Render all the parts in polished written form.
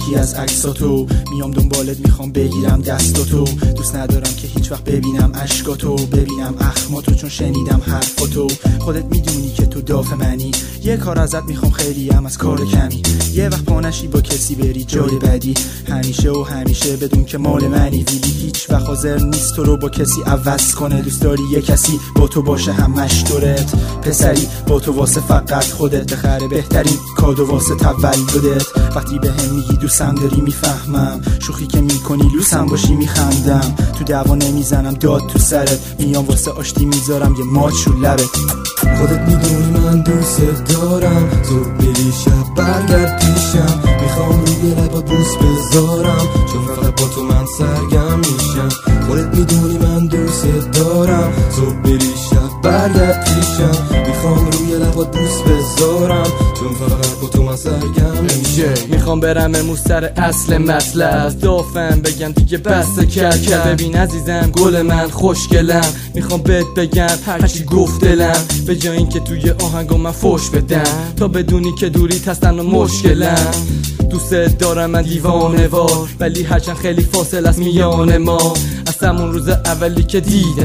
یکی از عکساتو، میام دنبالت میخوام بگیرم دستاتو. دوست ندارم که هیچ وقت ببینم اشکاتو، ببینم اخماتو، چون شنیدم حرفاتو. خودت میدونی که تو داف منی، یه کار ازت میخوام خیلی هم از کار کمی. یه وقت پانشی با کسی بری جای بدی، همیشه و همیشه بدون که مال منی. ویلی هیچ وقت حاضر نیست تو رو با کسی عوض کنه. دوست داری یه کسی با تو باشه همش دورت، پسری با تو واسه فقط خودت بخره بهترین کادو واسه تولدت. وقتی به هم میگی دوستم داری میفهمم، شوخی که میکنی لوسم باشی میخندم. تو دعوا نمیزنم داد تو سرت، میام واسه آشتی میذارم یه ماچ رو لبت. خودت میدونی من دوست دارم، زود میری شب برگرد پیشم. میخوام روی لبا بوس بذارم، چون فقط با تو من سرگرم میشم. خودت میدونی من دوست دارم، زود میری شب برگرد پیشم. میخوام روی لبا بوس بذارم، چون فقط با تو من سرگرم میشم. میخوام برم امروز سر اصل مطلب، دافم بگم دیگه بس کرد. ببین عزیزم گل من خوشگلم، میخوام بهت بگم هرچی گفت دلم، به جای این که توی آهنگو من فوش بدم، تا بدونی که دوریت هستن و مشکلم. دوست دارم من دیوانه وار، ولی هرچند خیلی فاصله است میان ما. از همون روز اولی که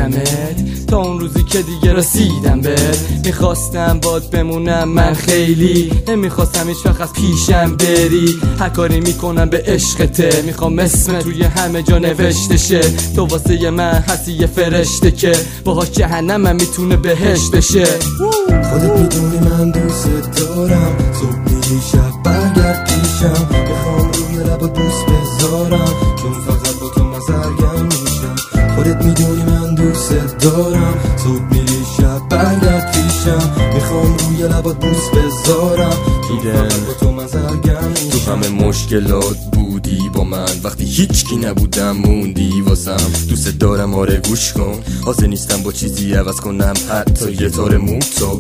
دیدمت تا اون روزی که دیگه رسیدم بهت، میخواستم باد بمونم من خیلی، نمیخواستم هیچ وقت از پیشم بری. هر کاری میکنم به عشقته، میخوام اسم توی همه جا نوشته شه. تو واسه من هستی یه فرشته که باهاش جهنمم میتونه بهشت بشه. خودت میدونی من دوست دارم، صبح میری شب برگرد پیشم. میخوام روی لبا دوست بذارم، چون فقط با تو من سرگرم میشم. خودت میدونی من دوست دارم، صبح میری شب برگرد پیشم. میخوام روی لبا دوست بذارم، چون فقط با تو من سرگرم میشم. تو همه مشکلات بودی با من، وقتی هیچکی نبودم موندی واسم. دوست دارم آره گوش کن، حاضر نیستم با چیزی عوض کنم، حتی یه تار موتو.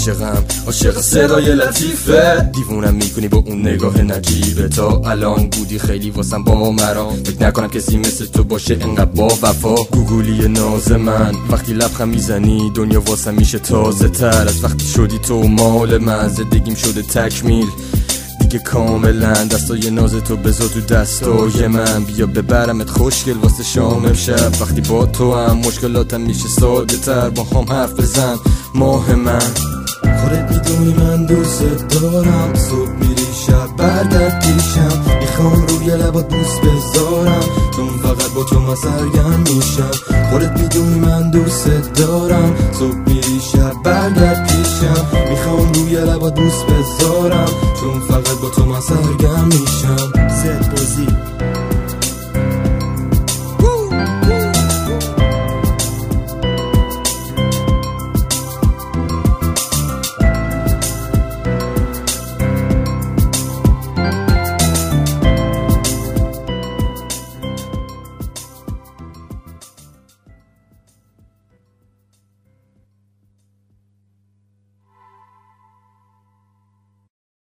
عاشق صدای لطیفه، دیوونم میکنی با اون نگاه نجیبه. تا الان بودی خیلی واسم با مرام، فکر نکنم کسی مثل تو باشه انقدر با وفا. گوگولی ناز من، وقتی لبخند میزنی دنیا واسم میشه تازه تر. از وقتی شدی تو مال من، زندگیم شده تکمیل دیگه کاملا. دستای ناز تو بذار تو دستای من، بیا ببرمت خوشگل واسه شام امشب. وقتی با تو هم مشکلاتم میشه ساده تر، با هم حرف بزن ماه من. خودت میدونی من دوست دارم، صبح میری شب برگرد پیشم. میخوام روی لبا دوست بذارم، چون فقط با تو من سرگرم میشم. خودت میدونی من دوست دارم، صبح میری شب برگرد پیشم. میخوام روی لبا دوست بذارم، چون فقط با تو من سرگرم میشم.